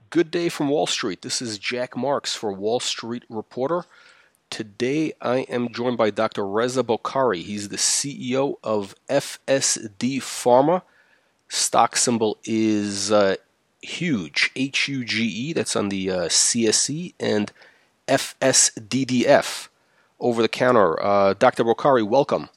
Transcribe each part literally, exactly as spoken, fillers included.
Good day from Wall Street. This is Jack Marks for Wall Street Reporter. Today I am joined by Doctor Reza Bokhari. He's the C E O of F S D Pharma. Stock symbol is uh, HUGE, H U G E. That's on the uh, C S E, and F S D D F, over the counter. Uh, Doctor Bokhari, welcome.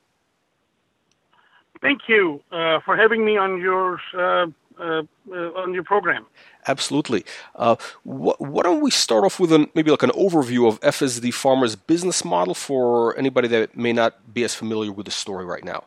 Thank you uh, for having me on your uh, uh, uh, on your program. Absolutely. Uh, wh- why don't we start off with an, maybe like an overview of F S D Pharma's business model for anybody that may not be as familiar with the story right now?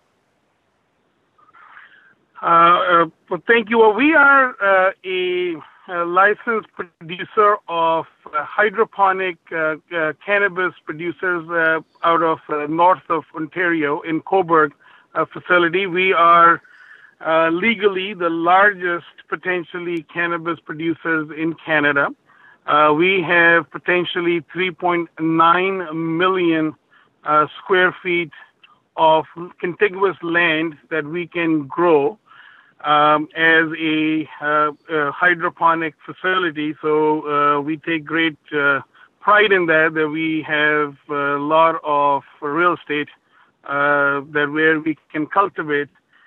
Uh, uh, well, thank you. Well, we are uh, a, a licensed producer of uh, hydroponic uh, uh, cannabis producers uh, out of uh, north of Ontario in Cobourg uh, facility. We are Uh, legally the largest potentially cannabis producers in Canada. Uh, we have potentially three point nine million uh, square feet of contiguous land that we can grow um, as a, uh, a hydroponic facility. So uh, we take great uh, pride in that, that we have a lot of real estate uh, that where we can cultivate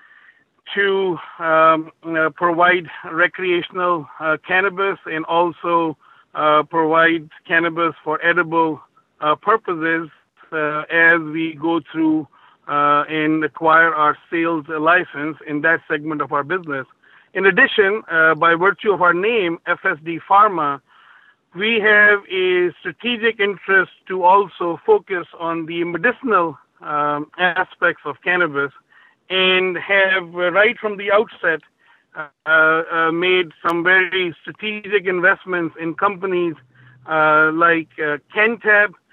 to um, uh, provide recreational uh, cannabis and also uh, provide cannabis for edible uh, purposes uh, as we go through uh, and acquire our sales license in that segment of our business. In addition, uh, by virtue of our name, F S D Pharma, we have a strategic interest to also focus on the medicinal um, aspects of cannabis, and have uh, right from the outset uh, uh, made some very strategic investments in companies uh, like uh, Cantab, uh,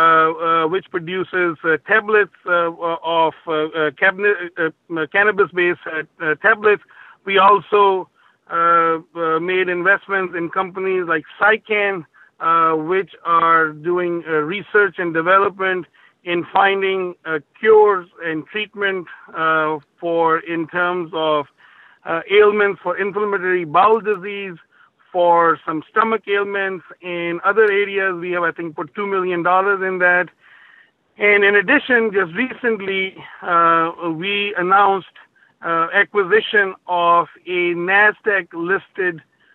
uh, which produces uh, tablets uh, of uh, uh, cabinet, uh, cannabis-based uh, uh, tablets. We also uh, uh, made investments in companies like Psycan, uh, which are doing uh, research and development in finding uh, cures and treatment uh, for in terms of uh, ailments for inflammatory bowel disease, for some stomach ailments. In other areas, we have, I think, put two million dollars in that. And in addition, just recently, uh, we announced uh, acquisition of a NASDAQ-listed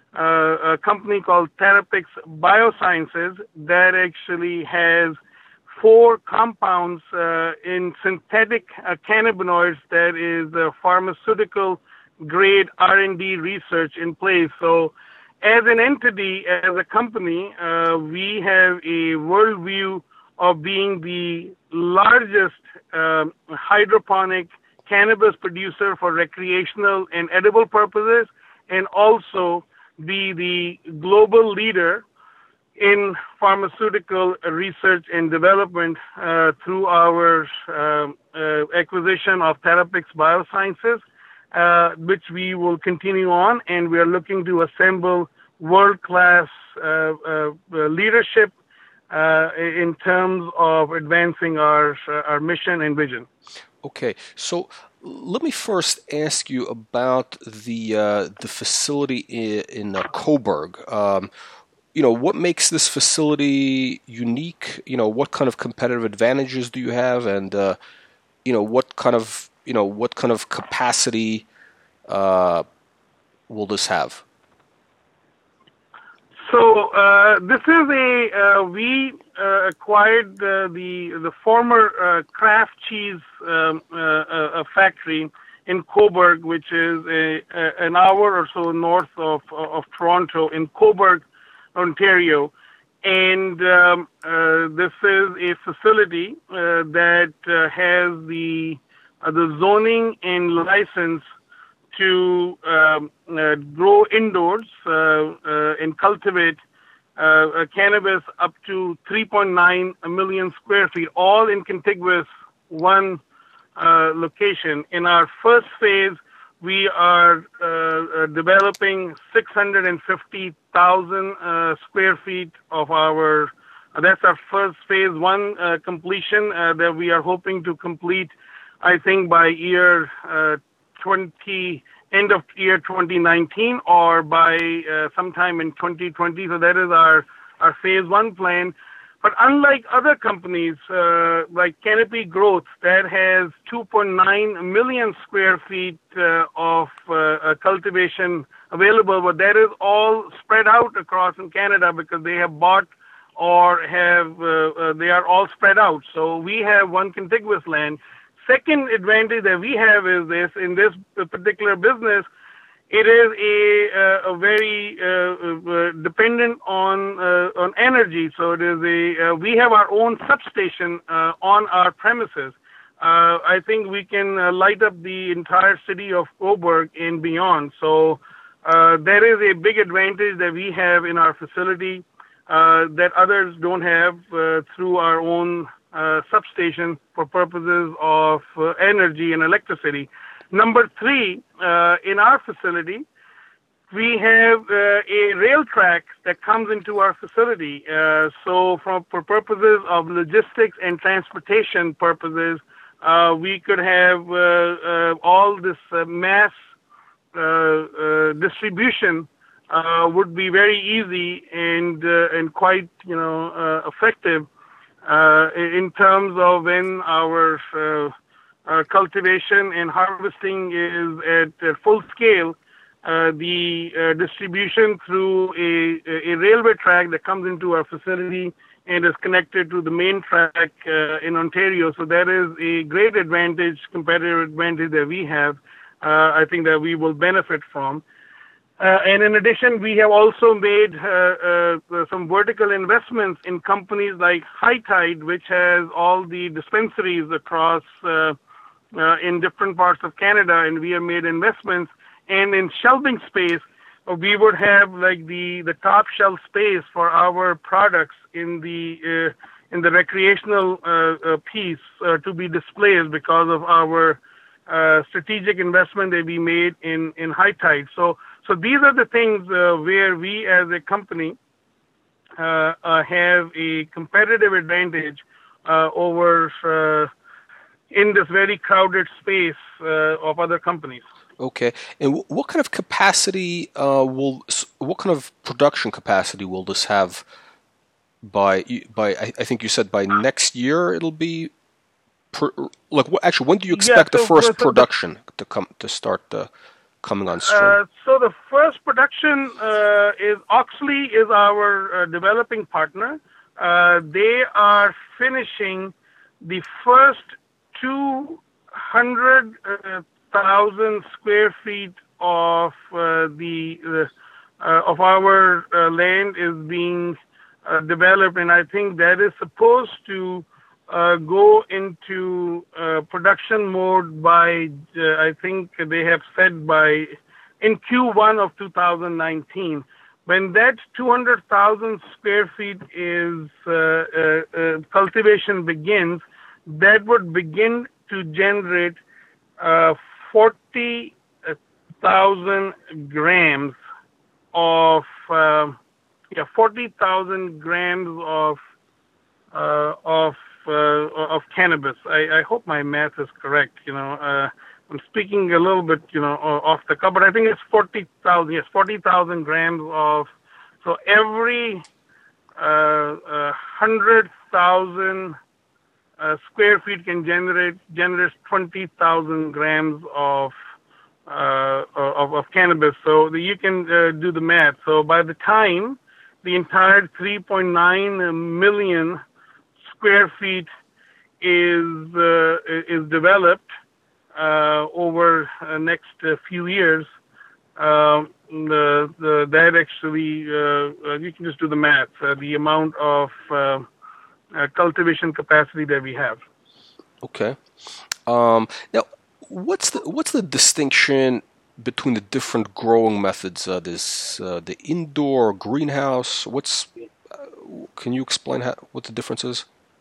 uh, a company called Therapix Biosciences that actually has four compounds uh, in synthetic uh, cannabinoids that is uh, pharmaceutical grade R and D research in place. So as an entity, as a company, uh, we have a worldview of being the largest uh, hydroponic cannabis producer for recreational and edible purposes, and also be the global leader in pharmaceutical research and development uh, through our uh, uh, acquisition of Therapix Biosciences, uh, which we will continue on, and we are looking to assemble world-class uh, uh, leadership uh, in terms of advancing our uh, our mission and vision. Okay, so let me first ask you about the uh, the facility in, in uh, Cobourg. Um, You know, what makes this facility unique? You know, what kind of competitive advantages do you have, and uh, you know, what kind of you know what kind of capacity uh, will this have? So uh, this is a uh, we uh, acquired the the, the former uh, Kraft cheese um, uh, uh, factory in Cobourg, which is a, a an hour or so north of of Toronto, in Cobourg, Ontario, and um, uh, this is a facility uh, that uh, has the uh, the zoning and license to um, uh, grow indoors uh, uh, and cultivate uh, cannabis up to three point nine million square feet, all in contiguous one uh, location. In our first phase, we are uh, uh, developing six hundred fifty thousand uh, square feet of our, uh, that's our first phase one uh, completion uh, that we are hoping to complete, I think, by year uh, twenty end of year twenty nineteen or by uh, sometime in twenty twenty. So that is our, our phase one plan. But unlike other companies uh, like Canopy Growth that has two point nine million square feet uh, of uh, cultivation available, but that is all spread out across in Canada because they have bought or have, uh, uh, they are all spread out. So we have one contiguous land. Second advantage that we have is this, in this particular business, it is a, uh, a very uh, uh, dependent on uh, on energy. So it is a uh, we have our own substation uh, on our premises. Uh, I think we can uh, light up the entire city of Cobourg and beyond. So uh, there is a big advantage that we have in our facility uh, that others don't have uh, through our own uh, substation for purposes of uh, energy and electricity. Number three, uh, in our facility, we have uh, a rail track that comes into our facility. Uh, so from, for purposes of logistics and transportation purposes, uh, we could have uh, uh, all this uh, mass uh, uh, distribution uh, would be very easy and, uh, and quite, you know, uh, effective uh, in terms of when our uh, Uh, cultivation and harvesting is at, at full scale. Uh, the uh, distribution through a, a railway track that comes into our facility and is connected to the main track uh, in Ontario. So that is a great advantage, competitive advantage that we have. Uh, I think that we will benefit from. Uh, and in addition, we have also made uh, uh, some vertical investments in companies like High Tide, which has all the dispensaries across uh, uh, in different parts of Canada, and we have made investments. And in shelving space, uh, we would have like the, the top shelf space for our products in the uh, in the recreational uh, uh, piece uh, to be displayed because of our uh, strategic investment that we made in, in High Tide. So so these are the things uh, where we as a company uh, uh, have a competitive advantage uh, over uh, in this very crowded space uh, of other companies. Okay, and what kind of capacity uh, will, what kind of production capacity will this have by, by I think you said by next year it'll be, per, like, actually, when do you expect yeah, so, the first so production the, to come to start uh, coming on stream? Uh, so the first production uh, is Auxly is our uh, developing partner. Uh, they are finishing the first two hundred thousand square feet of uh, the uh, uh, of our uh, land is being uh, developed, and I think that is supposed to uh, go into uh, production mode by uh, I think they have said by in Q one of two thousand nineteen. When that two hundred thousand square feet is uh, uh, uh, cultivation begins, that would begin to generate uh, forty thousand grams of uh, yeah forty thousand grams of uh, of uh, of cannabis. I, I hope my math is correct. You know, uh, I'm speaking a little bit you know off the cuff, but I think it's forty thousand. Yes, forty thousand grams of. So every uh, uh, hundred thousand Uh, square feet can generate generates twenty thousand grams of, uh, of of cannabis. So the, you can uh, do the math. So by the time the entire three point nine million square feet is uh, is developed uh, over the next uh, few years, uh, the, the that actually uh, you can just do the math. Uh, the amount of uh, Uh, cultivation capacity that we have. Okay. Um, now, what's the what's the distinction between the different growing methods? Uh, this uh, the indoor greenhouse. What's uh, can you explain how, what the difference is?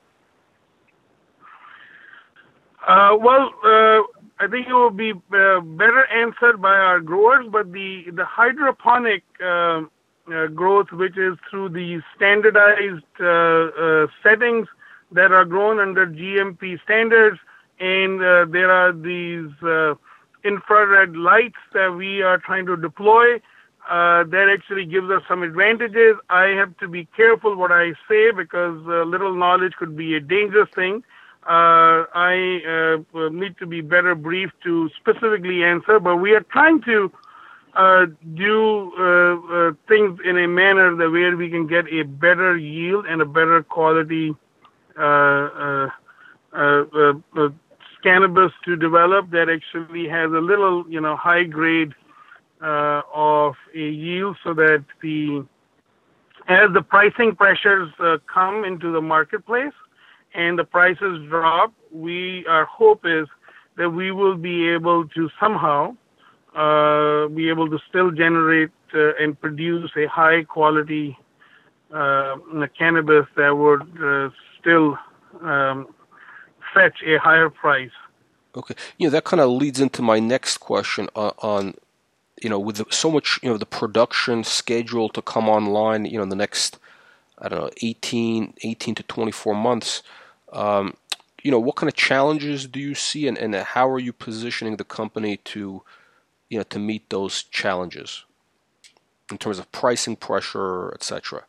Uh, well, uh, I think it will be uh, better answered by our growers, but the the hydroponic Uh, Uh, growth, which is through the standardized uh, uh, settings that are grown under G M P standards, and uh, there are these uh, infrared lights that we are trying to deploy. Uh, that actually gives us some advantages. I have to be careful what I say because uh, little knowledge could be a dangerous thing. Uh, I uh, need to be better briefed to specifically answer, but we are trying to uh, do uh, uh, things in a manner that where we can get a better yield and a better quality uh, uh, uh, uh, uh, cannabis to develop that actually has a little, you know, high grade Uh, of a yield, so that the as the pricing pressures uh, come into the marketplace and the prices drop, we our hope is that we will be able to somehow uh, be able to still generate uh, and produce a high quality uh, cannabis that would uh, still um, fetch a higher price. Okay, you know that kind of leads into my next question uh, on. You know, with the, so much, you know, the production schedule to come online, you know, in the next, I don't know, eighteen, eighteen to twenty-four months, um, you know, what kind of challenges do you see, and, and how are you positioning the company to, you know, to meet those challenges in terms of pricing pressure, et cetera?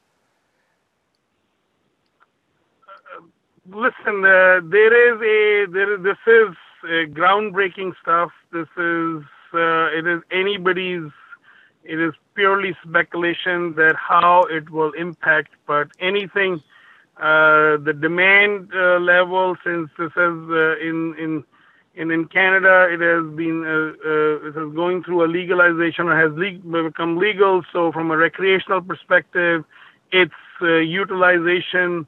Uh, listen, uh, there is a there. This is uh, groundbreaking stuff. This is. Uh, it is anybody's, it is purely speculation that how it will impact, but anything, uh, the demand uh, level, since this is uh, in, in, in, in Canada, it has been, uh, uh, it is going through a legalization or has le- become legal. So from a recreational perspective, its uh, utilization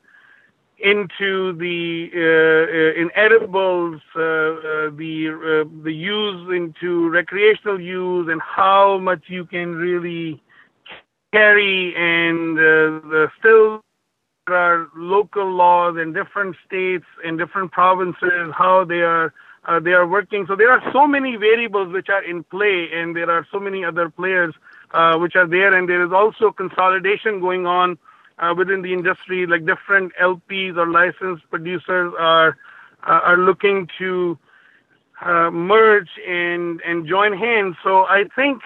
into the uh, uh, in edibles, uh, uh, the uh, the use into recreational use, and how much you can really carry, and uh, the still there are local laws in different states and different provinces, how they are uh, they are working. So there are so many variables which are in play, and there are so many other players uh, which are there, and there is also consolidation going on Uh, within the industry. Like different L Ps or licensed producers are uh, are looking to uh, merge and and join hands. So I think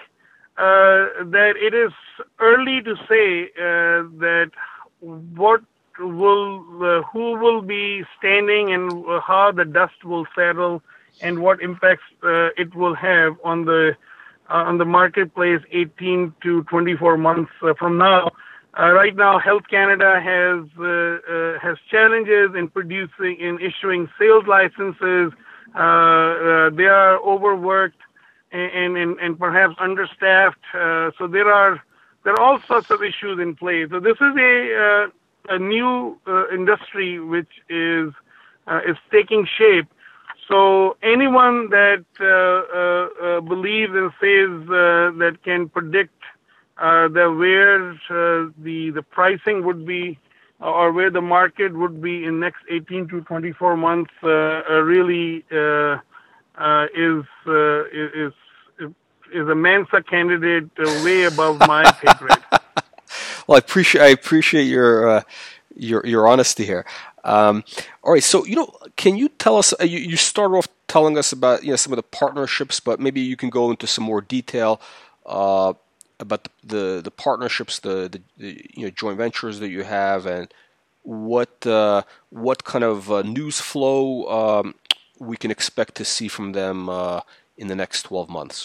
uh, that it is early to say uh, that what will uh, who will be standing and how the dust will settle and what impacts uh, it will have on the uh, on the marketplace eighteen to twenty-four months uh, from now. Uh, right now, Health Canada has uh, uh, has challenges in producing, in issuing sales licenses. Uh, uh, they are overworked and and, and perhaps understaffed. Uh, so there are there are all sorts of issues in play. So this is a uh, a new uh, industry which is uh, is taking shape. So anyone that uh, uh, uh, believes and says uh, that can predict Uh, the where uh, the the pricing would be, or where the market would be in next eighteen to twenty-four months, uh, uh, really uh, uh, is, uh, is is a Mensa candidate uh, way above my pay grade. Well, I appreciate I appreciate your uh, your your honesty here. Um, all right, so you know, can you tell us? Uh, you, you started off telling us about you know some of the partnerships, but maybe you can go into some more detail. Uh, about the, the, the partnerships, the, the, the you know joint ventures that you have, and what uh, what kind of uh, news flow um, we can expect to see from them uh, in the next twelve months.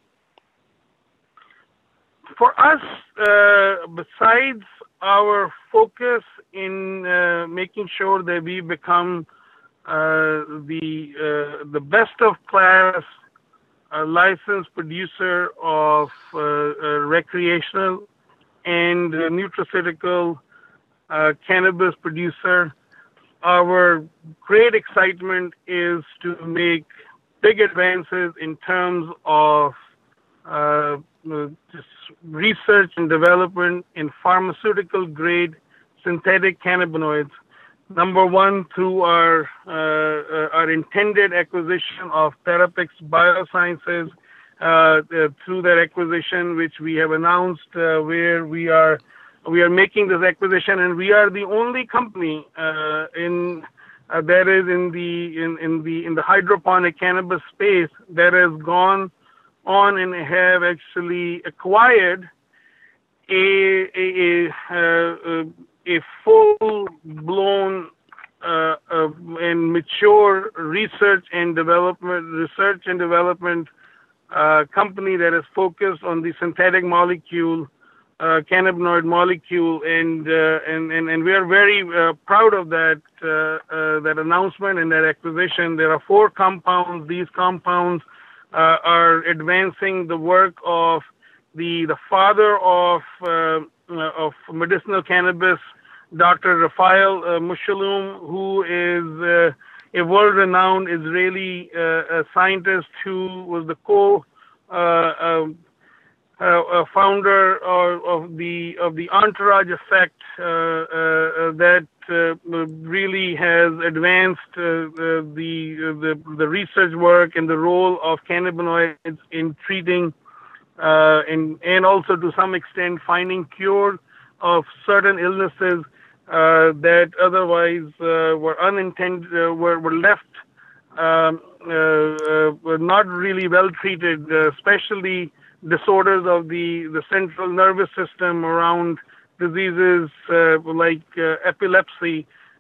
For us, uh, besides our focus in uh, making sure that we become uh, the uh, the best of class a licensed producer of uh, uh, recreational and uh, nutraceutical uh, cannabis producer, our great excitement is to make big advances in terms of uh, just research and development in pharmaceutical grade synthetic cannabinoids. Number one, through our uh, uh, our intended acquisition of Therapix Biosciences, uh, uh, through that acquisition, which we have announced, uh, where we are we are making this acquisition, and we are the only company uh, in uh, that is in the in, in the in the hydroponic cannabis space that has gone on and have actually acquired a a a, a full-blown uh, uh, and mature research and development research and development uh, company that is focused on the synthetic molecule, uh, cannabinoid molecule, and uh, and, and and we are very uh, proud of that uh, uh, that announcement and that acquisition. There are four compounds. These compounds uh, are advancing the work of the the father of uh, of medicinal cannabis, Doctor Raphael uh, Mechoulam, who is uh, a world-renowned Israeli uh, scientist who was the co uh, uh, uh, founder of, of the of the Entourage Effect uh, uh, that uh, really has advanced uh, the, the the research work and the role of cannabinoids in treating uh, and and also to some extent finding cure of certain illnesses Uh, that otherwise uh, were unintended, uh, were, were left um, uh, uh, were not really well treated, uh, especially disorders of the, the central nervous system around diseases uh, like uh, epilepsy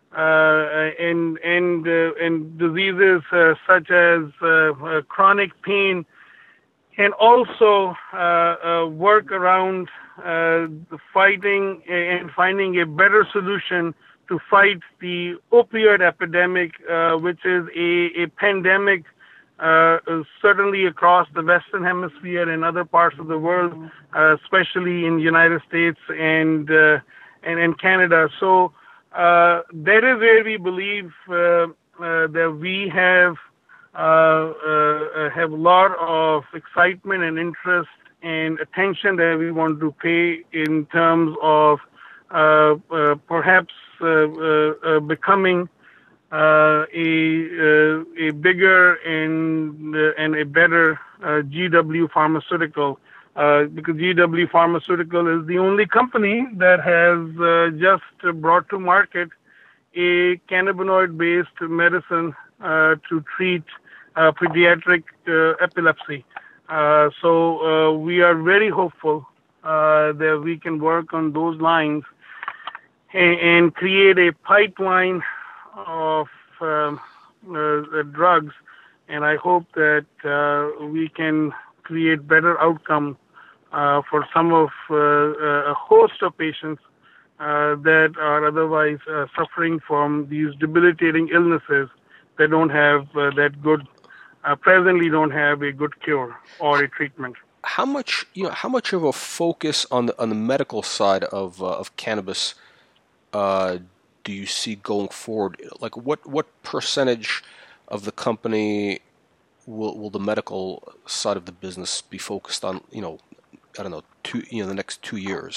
uh, and and uh, and diseases uh, such as uh, uh, chronic pain, and also uh, uh, work around uh, fighting and finding a better solution to fight the opioid epidemic, uh, which is a, a pandemic uh, certainly across the Western Hemisphere and other parts of the world, uh, especially in the United States and uh, and, and Canada. So uh, that is where we believe uh, uh, that we have Uh, uh, have a lot of excitement and interest and attention that we want to pay in terms of uh, uh, perhaps uh, uh, uh, becoming uh, a uh, a bigger and uh, and a better uh, G W Pharmaceutical, uh, because G W Pharmaceutical is the only company that has uh, just brought to market a cannabinoid-based medicine uh, to treat uh, pediatric uh, epilepsy. Uh, so uh, we are very hopeful uh, that we can work on those lines and, and create a pipeline of um, uh, drugs. And I hope that uh, we can create better outcome uh, for some of uh, a host of patients Uh, that are otherwise uh, suffering from these debilitating illnesses that don't have uh, that good, uh, presently don't have a good cure or a treatment. How much, you know, how much of a focus on the on the medical side of uh, of cannabis uh, do you see going forward? Like, what what percentage of the company will will the medical side of the business be focused on? You know, I don't know, two, you know, the next two years.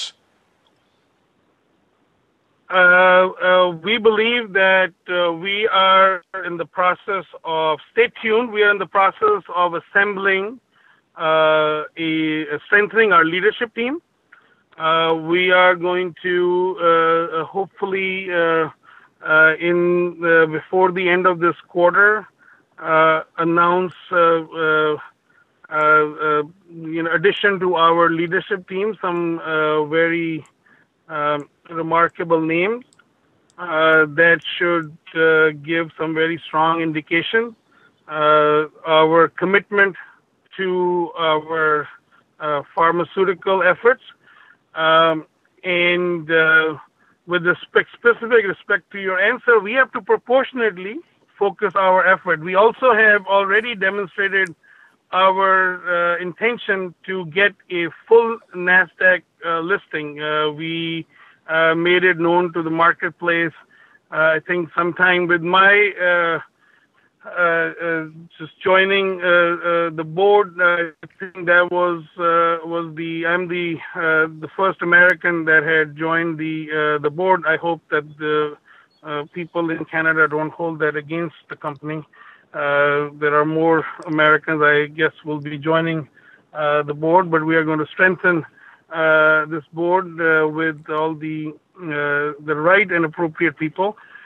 Uh, uh, we believe that uh, we are in the process of, stay tuned, we are in the process of assembling, uh, a, strengthening our leadership team. Uh, we are going to uh, hopefully uh, uh, in uh, before the end of this quarter uh, announce uh, uh, uh, uh, you know, addition to our leadership team, some uh, very um, remarkable names uh, that should uh, give some very strong indication uh, our commitment to our uh, pharmaceutical efforts, um, and uh, with respect, specific respect to your answer, we have to proportionately focus our effort. We also have already demonstrated our uh, intention to get a full NASDAQ uh, listing. Uh, we uh, made it known to the marketplace, uh, I think sometime with my uh, uh, uh, just joining uh, uh, the board. Uh, I think that was uh, was the I'm the uh, the first American that had joined the uh, the board. I hope that the uh, people in Canada don't hold that against the company. Uh, there are more Americans, I guess, will be joining uh, the board, but we are going to strengthen uh, this board uh, with all the uh, the right and appropriate people.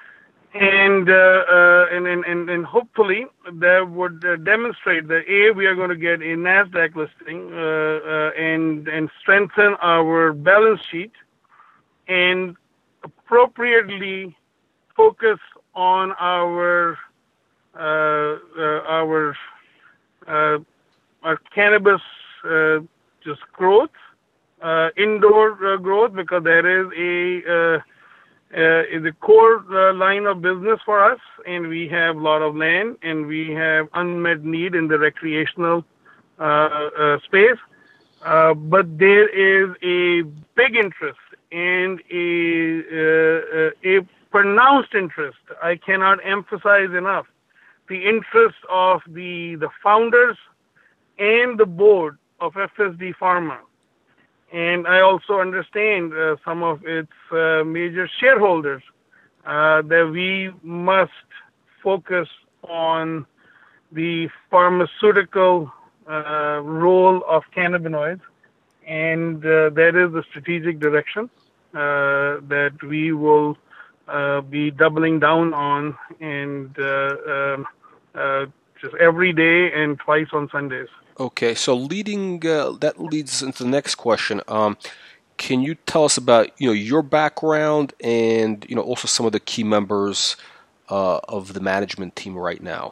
And, uh, uh, and, and, and, and hopefully that would uh, demonstrate that A, we are going to get a NASDAQ listing uh, uh, and, and strengthen our balance sheet and appropriately focus on our uh, uh, our uh, our cannabis uh, just growth, uh, indoor uh, growth, because there is a uh, uh, is a core uh, line of business for us, and we have a lot of land, and we have unmet need in the recreational uh, uh, space. Uh, but there is a big interest and a, uh, uh, a pronounced interest. I cannot emphasize enough the interest of the the founders and the board of F S D Pharma. And I also understand uh, some of its uh, major shareholders uh, that we must focus on the pharmaceutical uh, role of cannabinoids, and uh, that is the strategic direction uh, that we will uh, be doubling down on, and uh, um, uh, just every day and twice on Sundays. Okay, so leading uh, that leads into the next question. Um, can you tell us about you know your background and you know also some of the key members uh, of the management team right now?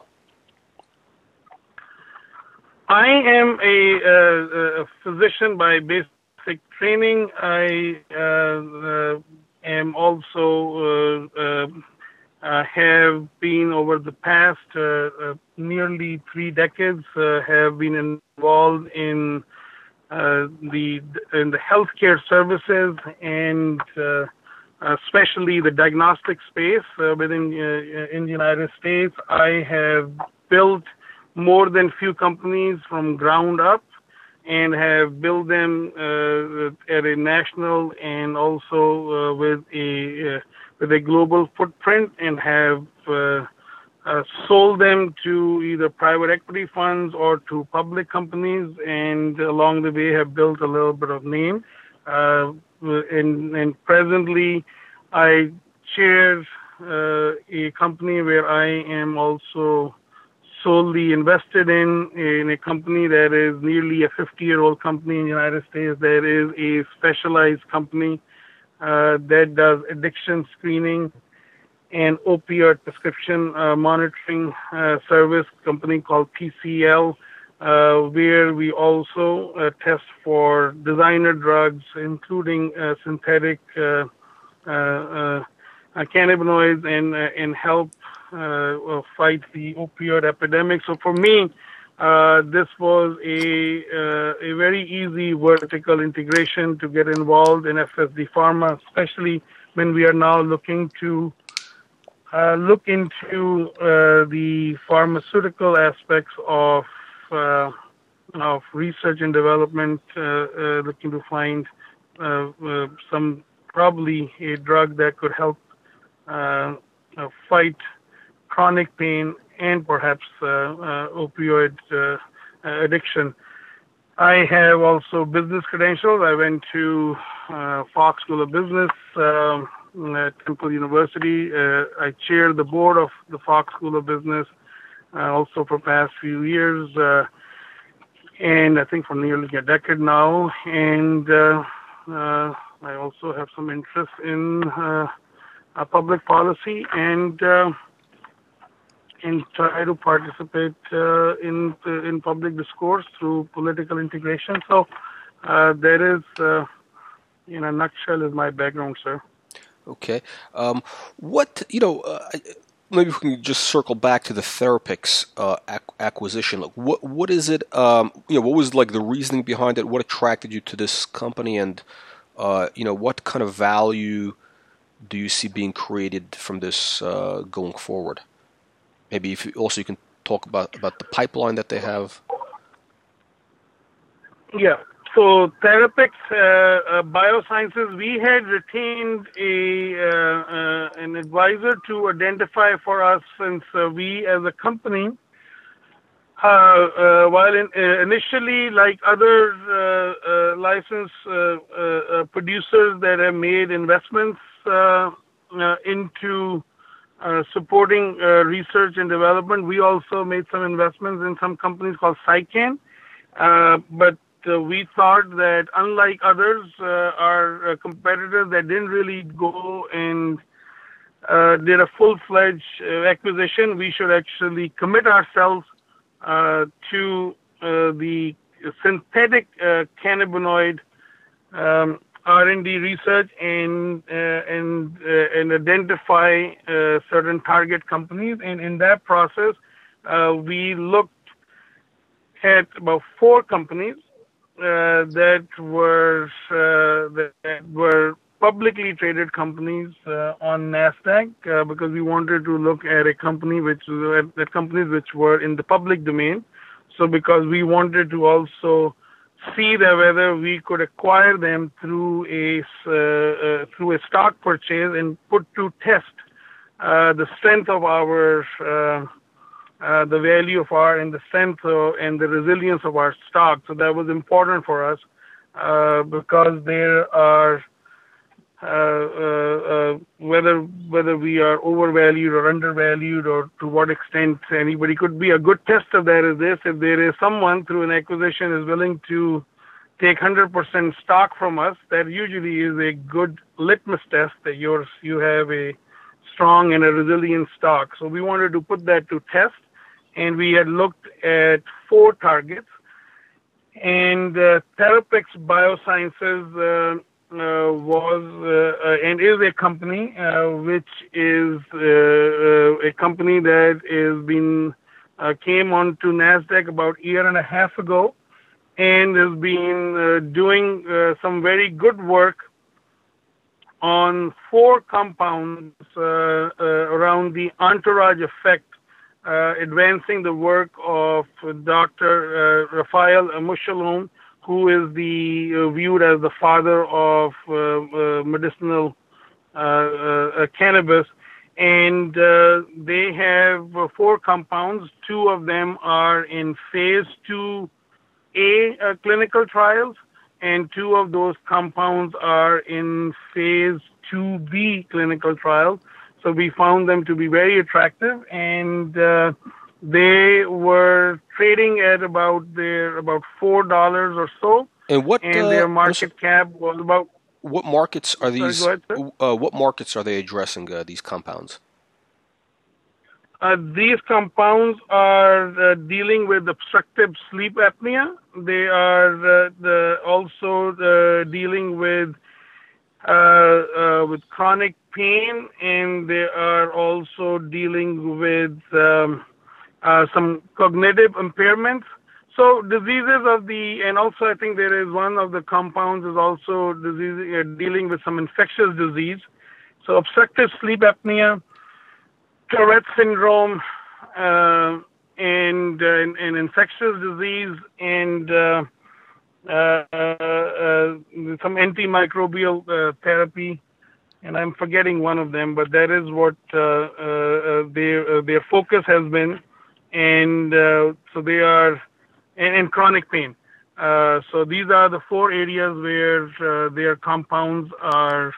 I am a, uh, a physician by basic training. I uh, uh, am also uh, uh, uh, have been over the past uh, uh, nearly three decades uh, have been involved in uh, the in the healthcare services and uh, especially the diagnostic space uh, within uh, in the United States. I have built more than few companies from ground up, and have built them uh, at a national and also uh, with a uh, with a global footprint, and have uh, uh, sold them to either private equity funds or to public companies, and along the way have built a little bit of name. Uh, and, and presently, I chair uh, a company where I am also solely invested in, in a company that is nearly a fifty-year-old company in the United States. That is a specialized company uh, that does addiction screening and opioid prescription uh, monitoring uh, service, company called P C L, uh, where we also uh, test for designer drugs, including uh, synthetic uh, uh, uh, cannabinoids, and, uh, and help Uh, fight the opioid epidemic. So for me, uh, this was a uh, a very easy vertical integration to get involved in F S D Pharma, especially when we are now looking to uh, look into uh, the pharmaceutical aspects of uh, of research and development, uh, uh, looking to find uh, uh, some probably a drug that could help uh, uh, fight chronic pain and perhaps uh, uh, opioid uh, addiction. I have also business credentials. I went to uh, Fox School of Business um, at Temple University. Uh, I chair the board of the Fox School of Business uh, also for past few years, uh, and I think for nearly a decade now. And uh, uh, I also have some interest in uh, public policy, and uh, and try to participate uh, in in public discourse through political integration. So uh, that is, uh, in a nutshell, is my background, sir. Okay. Um, what, you know, uh, maybe we can just circle back to the Therapix uh, ac- acquisition. Like, what what is it, um, you know, what was like the reasoning behind it? What attracted you to this company? And, uh, you know, what kind of value do you see being created from this uh, going forward? Maybe if you also you can talk about, about the pipeline that they have. Yeah. So Therapix uh, uh, Biosciences, we had retained a uh, uh, an advisor to identify for us, since uh, we as a company, uh, uh, while in, uh, initially like other uh, uh, licensed uh, uh, producers that have made investments uh, uh, into uh, supporting uh, research and development. We also made some investments in some companies called Cycan, uh, but uh, we thought that unlike others, uh, our uh, competitors that didn't really go and uh, did a full-fledged uh, acquisition, we should actually commit ourselves uh, to uh, the synthetic uh, cannabinoid um, R and D research and uh, and uh, and identify uh, certain target companies. And in that process, uh, we looked at about four companies uh, that were uh, that were publicly traded companies uh, on NASDAQ uh, because we wanted to look at a company which at, at companies which were in the public domain. So because we wanted to also see that whether we could acquire them through a uh, uh, through a stock purchase and put to test uh, the strength of our uh, uh, the value of our and the strength of, and the resilience of our stock. So that was important for us uh, because there are uh, uh, uh, whether whether we are overvalued or undervalued or to what extent anybody could be. A good test of that is this: if there is someone through an acquisition is willing to take one hundred percent stock from us, that usually is a good litmus test that yours you have a strong and a resilient stock. So we wanted to put that to test, and we had looked at four targets. And uh, Therapex Biosciences uh, uh, was uh, uh, and is a company uh, which is uh, uh, a company that is been uh, came onto NASDAQ about a year and a half ago, and has been uh, doing uh, some very good work on four compounds uh, uh, around the entourage effect, uh, advancing the work of Doctor Uh, Raphael Mechoulam, who is the uh, viewed as the father of uh, uh, medicinal uh, uh, cannabis. And uh, they have uh, four compounds. Two of them are in phase two A uh, clinical trials, and two of those compounds are in phase two B clinical trials. So we found them to be very attractive, and uh, they were trading at about their about four dollars or so, And what and uh, their market cap was about. what markets are Sorry, these? go ahead, sir. Uh, what markets are they addressing? Uh, these compounds. Uh, these compounds are uh, dealing with obstructive sleep apnea. They are uh, the, also uh, dealing with uh, uh, with chronic pain, and they are also dealing with um, uh, some cognitive impairments. So diseases of the, and also I think there is one of the compounds is also disease, uh, dealing with some infectious disease. So obstructive sleep apnea, Tourette syndrome, uh, and, uh, and and infectious disease, and uh, uh, uh, some antimicrobial uh, therapy, and I'm forgetting one of them, but that is what uh, uh, their uh, their focus has been, and uh, so they are, and, and chronic pain. Uh, so these are the four areas where uh, their compounds are.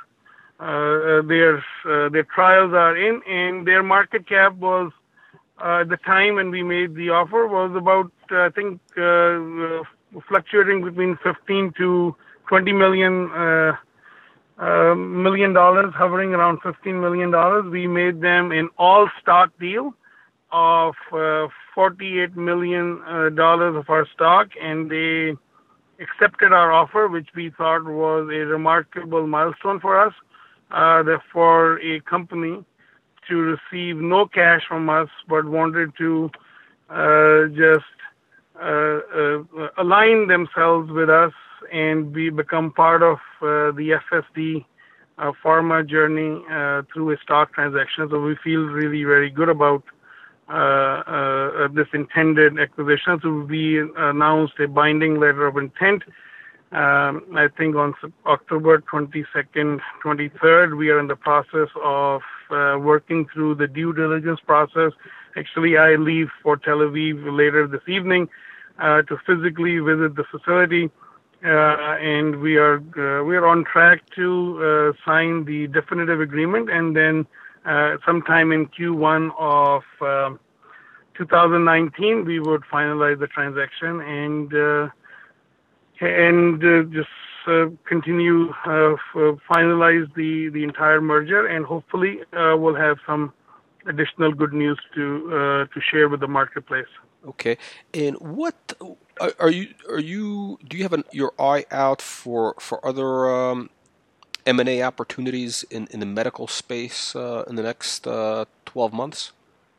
Uh, their uh, their trials are in, and their market cap was uh, at the time when we made the offer was about uh, I think uh, uh, fluctuating between fifteen to twenty million uh, uh, million dollars, hovering around fifteen million dollars. We made them an all stock deal of uh, forty-eight million dollars uh, of our stock, and they accepted our offer, which we thought was a remarkable milestone for us. Uh, that for a company to receive no cash from us, but wanted to uh, just uh, uh, align themselves with us and be become part of uh, the F S D uh, pharma journey uh, through a stock transaction. So we feel really very good about uh, uh, this intended acquisition. So we announced a binding letter of intent. Um, I think on October twenty-second, twenty-third, we are in the process of uh, working through the due diligence process. Actually, I leave for Tel Aviv later this evening uh, to physically visit the facility, uh, and we are uh, we are on track to uh, sign the definitive agreement and then uh, sometime in Q one of uh, two thousand nineteen, we would finalize the transaction and uh, and uh, just uh, continue uh, f- finalize the, the entire merger, and hopefully uh, we'll have some additional good news to uh, to share with the marketplace. Okay, and what are, are you are you do you have an, your eye out for for other um, M and A opportunities in, in the medical space uh, in the next uh, twelve months?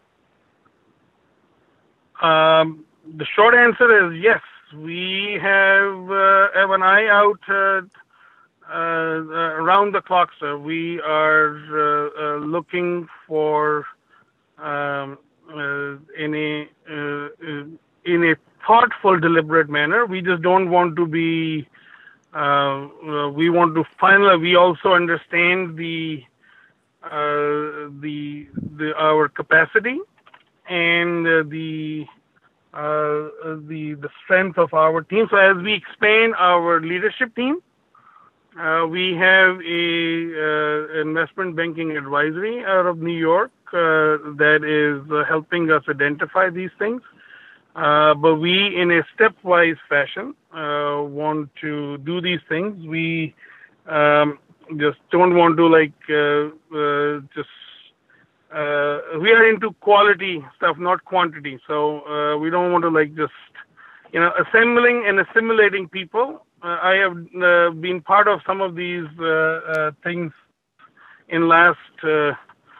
Um, the short answer is yes. We have uh, have an eye out uh, uh, around the clock, sir. We are uh, uh, looking for um, uh, in a uh, in a thoughtful, deliberate manner. We just don't want to be. Uh, uh, we want to finally. We also understand the uh, the the our capacity and uh, the uh, the the strength of our team. So as we expand our leadership team, uh, we have a uh, investment banking advisory out of New York uh, that is uh, helping us identify these things. Uh, but we, in a stepwise fashion, uh, want to do these things. We um, just don't want to like uh, uh, just. Uh, we are into quality stuff, not quantity. So uh, we don't want to like just, you know, assembling and assimilating people. Uh, I have uh, been part of some of these uh, uh, things in last uh,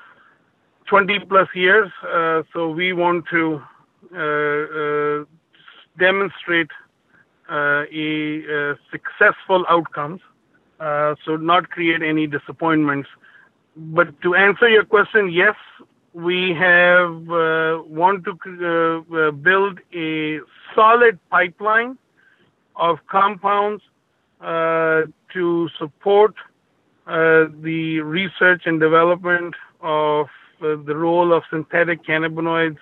twenty plus years. Uh, so we want to uh, uh, demonstrate uh, a, a successful outcomes. Uh, so not create any disappointments. But to answer your question, yes, we have uh, want to uh, uh, build a solid pipeline of compounds uh, to support uh, the research and development of uh, the role of synthetic cannabinoids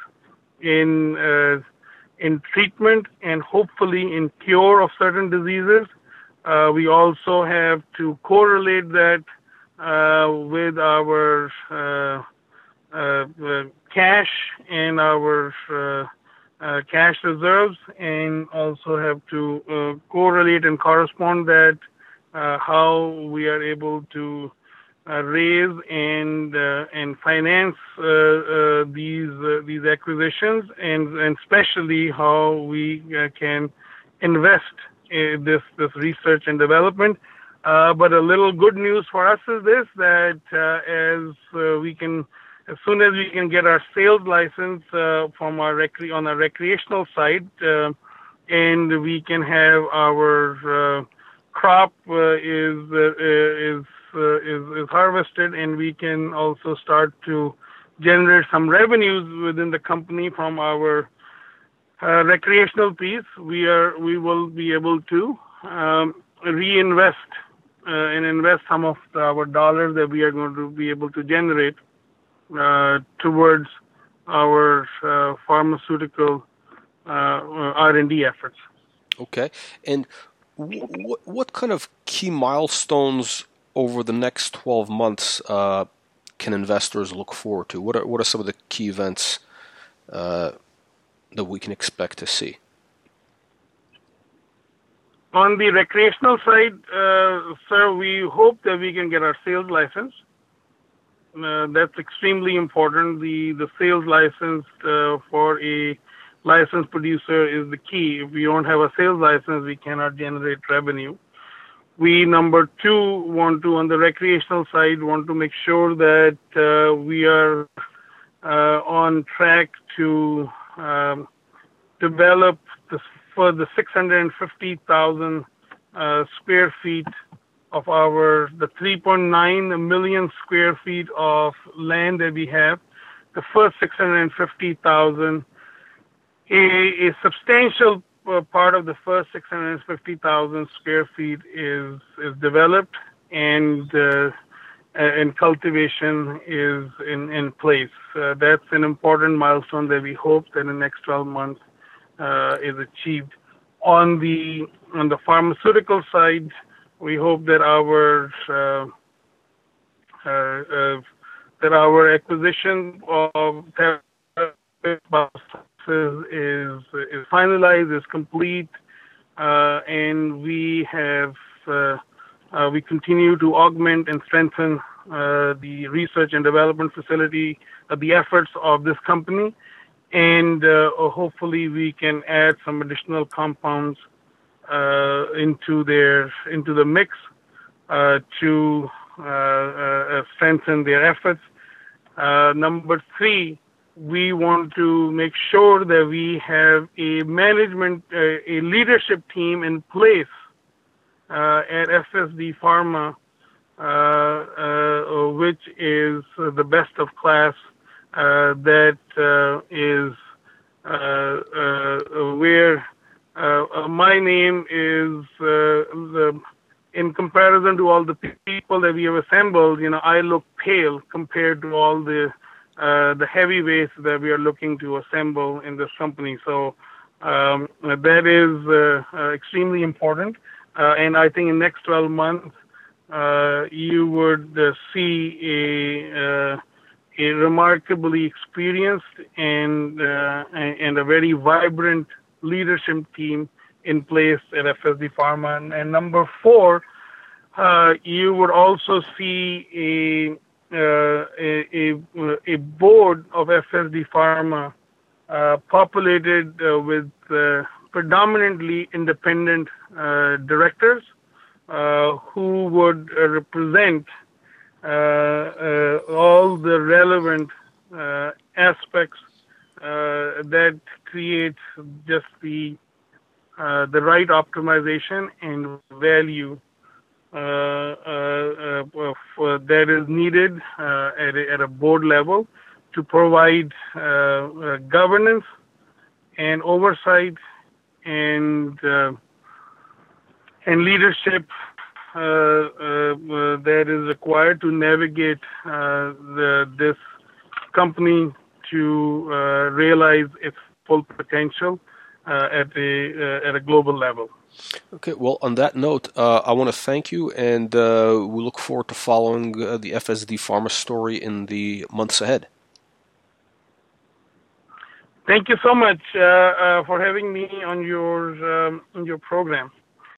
in uh, in treatment and hopefully in cure of certain diseases. Uh, we also have to correlate that Uh, with our uh, uh, uh, cash and our uh, uh, cash reserves, and also have to uh, correlate and correspond that uh, how we are able to uh, raise and uh, and finance uh, uh, these uh, these acquisitions, and and especially how we uh, can invest in this this research and development. Uh, but a little good news for us is this, that uh, as uh, we can, as soon as we can get our sales license uh, from our recre- on our recreational side, uh, and we can have our uh, crop uh, is, uh, is, uh, is is harvested, and we can also start to generate some revenues within the company from our uh, recreational piece. We are we will be able to um, reinvest. Uh, and invest some of the, our dollars that we are going to be able to generate uh, towards our uh, pharmaceutical uh, R and D efforts. Okay, and w- what what kind of key milestones over the next twelve months uh, can investors look forward to? What are what are some of the key events uh, that we can expect to see? On the recreational side, uh, sir, we hope that we can get our sales license. Uh, that's extremely important. The the sales license uh, for a licensed producer is the key. If we don't have a sales license, we cannot generate revenue. We, number two, want to, on the recreational side, want to make sure that uh, we are uh, on track to um, develop the, for the six hundred fifty thousand uh, square feet of our, the three point nine million square feet of land that we have, the first six hundred fifty thousand, a, a substantial uh, part of the first six hundred fifty thousand square feet is is developed, and uh, and cultivation is in, in place. Uh, that's an important milestone that we hope that in the next twelve months uh, is achieved. On the on the pharmaceutical side, we hope that our uh, uh, uh, that our acquisition of is is is finalized, is complete, uh, and we have uh, uh, we continue to augment and strengthen uh, the research and development facility, uh, the efforts of this company, and uh, hopefully we can add some additional compounds uh, into their into the mix uh, to uh, uh, strengthen their efforts. Uh, number three, we want to make sure that we have a management, uh, a leadership team in place uh, at F S D Pharma, uh, uh, which is the best of class, uh, that uh, is uh, uh, where uh, my name is, uh, the, in comparison to all the people that we have assembled, you know, I look pale compared to all the Uh, the heavyweights that we are looking to assemble in this company. So um, that is uh, uh, extremely important. Uh, and I think in the next twelve months, uh, you would uh, see a, uh, a remarkably experienced and, uh, and a very vibrant leadership team in place at F S D Pharma. And, and number four, uh, you would also see a Uh, a, a, a board of F S D Pharma uh, populated uh, with uh, predominantly independent uh, directors uh, who would uh, represent uh, uh, all the relevant uh, aspects uh, that create just the uh, the right optimization and value Uh, uh, uh, that is needed uh, at, a, at a board level to provide uh, uh, governance and oversight and uh, and leadership uh, uh, that is required to navigate uh, the, this company to uh, realize its full potential uh, at a uh, at a global level. Okay, well, on that note, uh, I want to thank you, and uh, we look forward to following uh, the F S D Pharma story in the months ahead. Thank you so much uh, uh, for having me on your um, on your program.